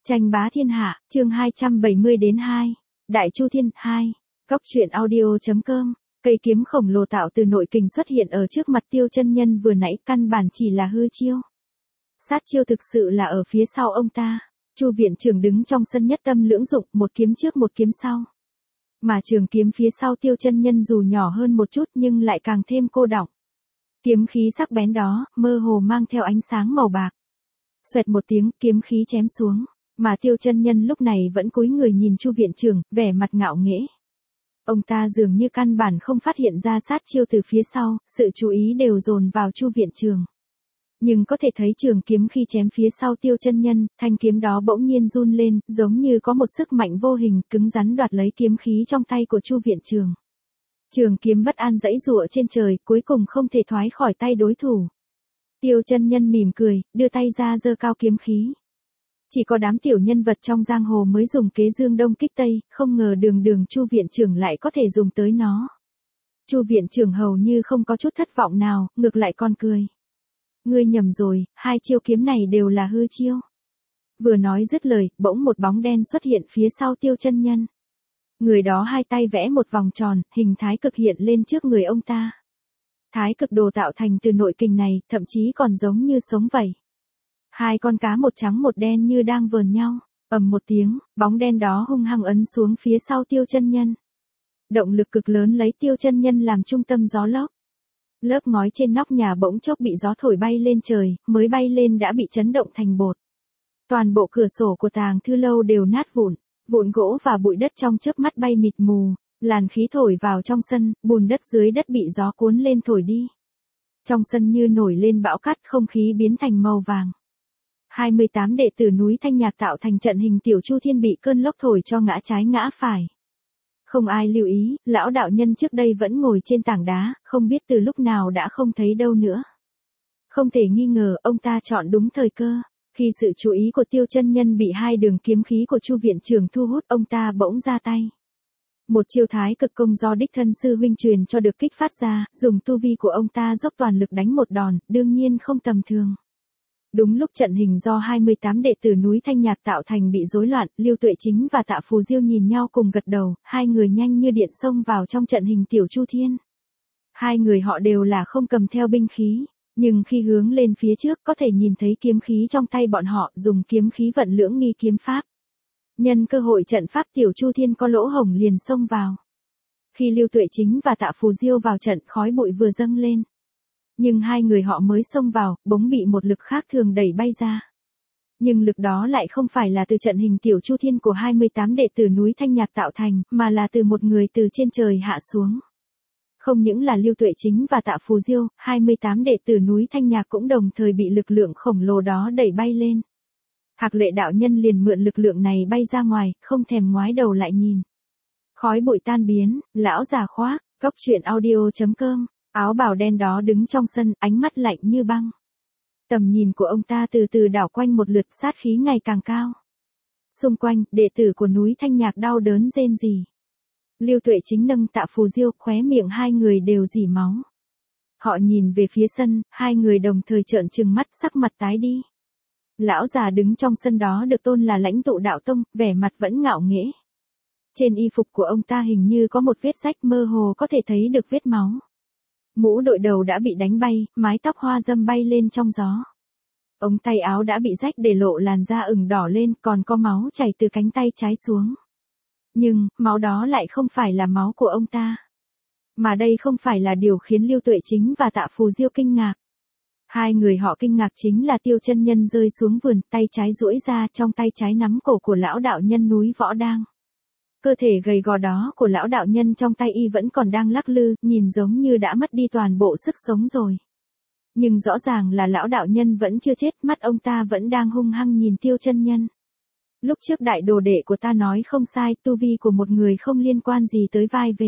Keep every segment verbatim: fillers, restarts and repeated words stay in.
Tranh bá thiên hạ, chương hai trăm bảy mươi đến hai. Đại Chu Thiên, hai. Góc truyện audio.com. Cây kiếm khổng lồ tạo từ nội kình xuất hiện ở trước mặt Tiêu Chân Nhân vừa nãy, căn bản chỉ là hư chiêu. Sát chiêu thực sự là ở phía sau ông ta. Chu viện trưởng đứng trong sân nhất tâm lưỡng dụng, một kiếm trước một kiếm sau. Mà trường kiếm phía sau Tiêu Chân Nhân dù nhỏ hơn một chút nhưng lại càng thêm cô đọng. Kiếm khí sắc bén đó, mơ hồ mang theo ánh sáng màu bạc. Xoẹt một tiếng, kiếm khí chém xuống. Mà Tiêu Chân Nhân lúc này vẫn cúi người nhìn Chu viện trưởng, vẻ mặt ngạo nghễ. Ông ta dường như căn bản không phát hiện ra sát chiêu từ phía sau, sự chú ý đều dồn vào Chu viện trưởng. Nhưng có thể thấy trường kiếm khi chém phía sau Tiêu Chân Nhân, thanh kiếm đó bỗng nhiên run lên, giống như có một sức mạnh vô hình cứng rắn đoạt lấy kiếm khí trong tay của Chu viện trưởng. Trường kiếm bất an giãy giụa trên trời, cuối cùng không thể thoái khỏi tay đối thủ. Tiêu Chân Nhân mỉm cười, đưa tay ra giơ cao kiếm khí. Chỉ có đám tiểu nhân vật trong giang hồ mới dùng kế dương đông kích tây, không ngờ đường đường Chu viện trưởng lại có thể dùng tới nó. Chu viện trưởng hầu như không có chút thất vọng nào, ngược lại còn cười. Ngươi nhầm rồi, hai chiêu kiếm này đều là hư chiêu. Vừa nói dứt lời, bỗng một bóng đen xuất hiện phía sau Tiêu Chân Nhân. Người đó hai tay vẽ một vòng tròn, hình thái cực hiện lên trước người ông ta. Thái cực đồ tạo thành từ nội kình này, thậm chí còn giống như sống vậy. Hai con cá một trắng một đen như đang vờn nhau, ầm một tiếng, bóng đen đó hung hăng ấn xuống phía sau Tiêu Chân Nhân. Động lực cực lớn lấy Tiêu Chân Nhân làm trung tâm gió lốc. Lớp ngói trên nóc nhà bỗng chốc bị gió thổi bay lên trời, mới bay lên đã bị chấn động thành bột. Toàn bộ cửa sổ của Tàng Thư Lâu đều nát vụn, vụn gỗ và bụi đất trong chớp mắt bay mịt mù, làn khí thổi vào trong sân, bùn đất dưới đất bị gió cuốn lên thổi đi. Trong sân như nổi lên bão cát, không khí biến thành màu vàng. hai mươi tám đệ tử núi Thanh Nhạc tạo thành trận hình tiểu Chu Thiên bị cơn lốc thổi cho ngã trái ngã phải. Không ai lưu ý, lão đạo nhân trước đây vẫn ngồi trên tảng đá, không biết từ lúc nào đã không thấy đâu nữa. Không thể nghi ngờ, ông ta chọn đúng thời cơ. Khi sự chú ý của Tiêu Chân Nhân bị hai đường kiếm khí của Chu viện trưởng thu hút, ông ta bỗng ra tay. Một chiêu thái cực công do đích thân sư huynh truyền cho được kích phát ra, dùng tu vi của ông ta dốc toàn lực đánh một đòn, đương nhiên không tầm thường. Đúng lúc trận hình do hai mươi tám đệ tử núi Thanh Nhạc tạo thành bị rối loạn, Lưu Tuệ Chính và Tạ Phù Diêu nhìn nhau cùng gật đầu, hai người nhanh như điện xông vào trong trận hình tiểu Chu Thiên. Hai người họ đều là không cầm theo binh khí, nhưng khi hướng lên phía trước có thể nhìn thấy kiếm khí trong tay bọn họ, dùng kiếm khí vận lưỡng nghi kiếm pháp. Nhân cơ hội trận pháp tiểu Chu Thiên có lỗ hổng liền xông vào. Khi Lưu Tuệ Chính và Tạ Phù Diêu vào trận, khói bụi vừa dâng lên. Nhưng hai người họ mới xông vào, bỗng bị một lực khác thường đẩy bay ra. Nhưng lực đó lại không phải là từ trận hình tiểu Chu Thiên của hai mươi tám đệ tử núi Thanh Nhạc tạo thành, mà là từ một người từ trên trời hạ xuống. Không những là Lưu Tuệ Chính và Tạ Phù Diêu, hai mươi tám đệ tử núi Thanh Nhạc cũng đồng thời bị lực lượng khổng lồ đó đẩy bay lên. Hạc Lệ đạo nhân liền mượn lực lượng này bay ra ngoài, không thèm ngoái đầu lại nhìn. Khói bụi tan biến, lão già khoác, góc truyện audio.com. Áo bào đen đó đứng trong sân, ánh mắt lạnh như băng. Tầm nhìn của ông ta từ từ đảo quanh một lượt, sát khí ngày càng cao. Xung quanh, đệ tử của núi Thanh Nhạc đau đớn rên rỉ. Lưu Tuệ Chính nâng Tạ Phù Diêu, khóe miệng hai người đều rỉ máu. Họ nhìn về phía sân, hai người đồng thời trợn trừng mắt, sắc mặt tái đi. Lão già đứng trong sân đó được tôn là lãnh tụ đạo tông, vẻ mặt vẫn ngạo nghễ. Trên y phục của ông ta hình như có một vết rách, mơ hồ có thể thấy được vết máu. Mũ đội đầu đã bị đánh bay, mái tóc hoa dâm bay lên trong gió. Ống tay áo đã bị rách để lộ làn da ửng đỏ lên, còn có máu chảy từ cánh tay trái xuống. Nhưng, máu đó lại không phải là máu của ông ta. Mà đây không phải là điều khiến Lưu Tuệ Chính và Tạ Phù Diêu kinh ngạc. Hai người họ kinh ngạc chính là Tiêu Chân Nhân rơi xuống vườn, tay trái duỗi ra, trong tay trái nắm cổ của lão đạo nhân núi Võ Đang. Cơ thể gầy gò đó của lão đạo nhân trong tay y vẫn còn đang lắc lư, nhìn giống như đã mất đi toàn bộ sức sống rồi. Nhưng rõ ràng là lão đạo nhân vẫn chưa chết, mắt ông ta vẫn đang hung hăng nhìn Tiêu Chân Nhân. Lúc trước đại đồ đệ của ta nói không sai, tu vi của một người không liên quan gì tới vai vế.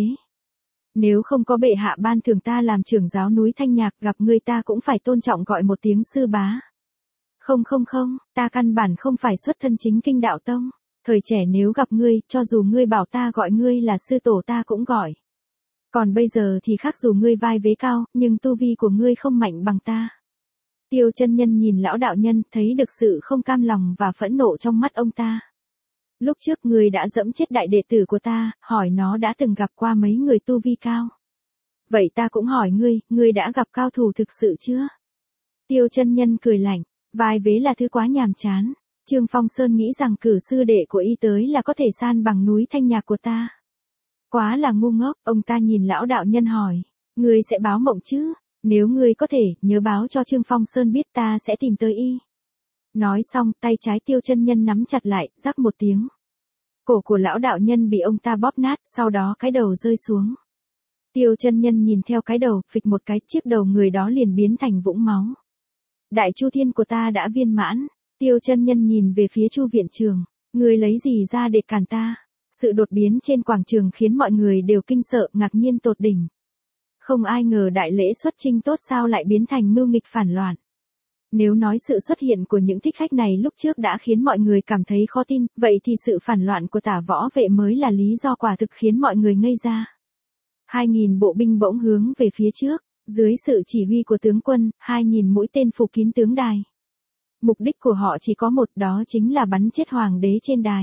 Nếu không có bệ hạ ban thưởng ta làm trưởng giáo núi Thanh Nhạc, gặp người ta cũng phải tôn trọng gọi một tiếng sư bá. Không không không, ta căn bản không phải xuất thân chính kinh đạo tông. Thời trẻ nếu gặp ngươi, cho dù ngươi bảo ta gọi ngươi là sư tổ ta cũng gọi. Còn bây giờ thì khác, dù ngươi vai vế cao, nhưng tu vi của ngươi không mạnh bằng ta. Tiêu chân nhân nhìn lão đạo nhân, thấy được sự không cam lòng và phẫn nộ trong mắt ông ta. Lúc trước người đã dẫm chết đại đệ tử của ta, hỏi nó đã từng gặp qua mấy người tu vi cao. Vậy ta cũng hỏi ngươi, ngươi đã gặp cao thủ thực sự chưa? Tiêu chân nhân cười lạnh, vai vế là thứ quá nhàm chán. Trương Phong Sơn nghĩ rằng cử sư đệ của y tới là có thể san bằng núi Thanh Nhạc của ta. Quá là ngu ngốc, ông ta nhìn lão đạo nhân hỏi, ngươi sẽ báo mộng chứ? Nếu ngươi có thể, nhớ báo cho Trương Phong Sơn biết ta sẽ tìm tới y. Nói xong, tay trái Tiêu chân nhân nắm chặt lại, rắc một tiếng. Cổ của lão đạo nhân bị ông ta bóp nát, sau đó cái đầu rơi xuống. Tiêu chân nhân nhìn theo cái đầu, phịch một cái, chiếc đầu người đó liền biến thành vũng máu. Đại Chu Thiên của ta đã viên mãn. Tiêu chân nhân nhìn về phía Chu viện trường, ngươi lấy gì ra để cản ta? Sự đột biến trên quảng trường khiến mọi người đều kinh sợ, ngạc nhiên tột đỉnh. Không ai ngờ đại lễ xuất chinh tốt sao lại biến thành mưu nghịch phản loạn. Nếu nói sự xuất hiện của những thích khách này lúc trước đã khiến mọi người cảm thấy khó tin, vậy thì sự phản loạn của Tả Võ Vệ mới là lý do quả thực khiến mọi người ngây ra. Hai nghìn bộ binh bỗng hướng về phía trước, dưới sự chỉ huy của tướng quân, hai nghìn mũi tên phủ kín tướng đài. Mục đích của họ chỉ có một, đó chính là bắn chết hoàng đế trên đài.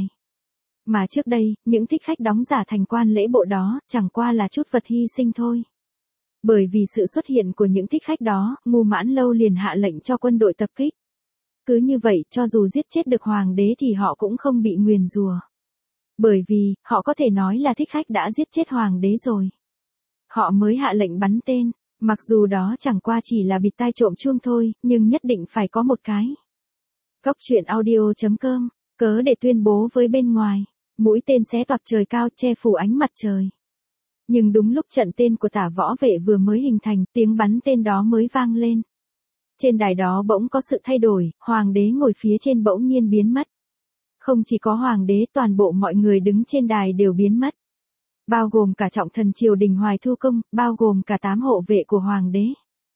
Mà trước đây, những thích khách đóng giả thành quan lễ bộ đó, chẳng qua là chút vật hy sinh thôi. Bởi vì sự xuất hiện của những thích khách đó, Ngô Mãn Lâu liền hạ lệnh cho quân đội tập kích. Cứ như vậy, cho dù giết chết được hoàng đế thì họ cũng không bị nguyền rủa. Bởi vì, họ có thể nói là thích khách đã giết chết hoàng đế rồi. Họ mới hạ lệnh bắn tên, mặc dù đó chẳng qua chỉ là bịt tai trộm chuông thôi, nhưng nhất định phải có một cái. Góc truyện audio chấm com, cớ để tuyên bố với bên ngoài, mũi tên xé toạc trời cao che phủ ánh mặt trời. Nhưng đúng lúc trận tên của Tả Võ Vệ vừa mới hình thành, tiếng bắn tên đó mới vang lên. Trên đài đó bỗng có sự thay đổi, hoàng đế ngồi phía trên bỗng nhiên biến mất. Không chỉ có hoàng đế, toàn bộ mọi người đứng trên đài đều biến mất. Bao gồm cả trọng thần triều đình Hoài Thu Công, bao gồm cả tám hộ vệ của hoàng đế.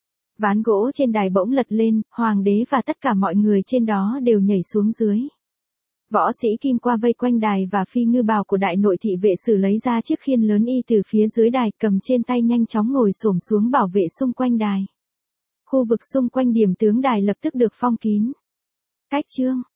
Ván gỗ trên đài bỗng lật lên, hoàng đế và tất cả mọi người trên đó đều nhảy xuống dưới. Võ sĩ kim qua vây quanh đài và phi ngư bào của đại nội thị vệ sử lấy ra chiếc khiên lớn y từ phía dưới đài, cầm trên tay nhanh chóng ngồi xổm xuống bảo vệ xung quanh đài. Khu vực xung quanh điểm tướng đài lập tức được phong kín. Cách chương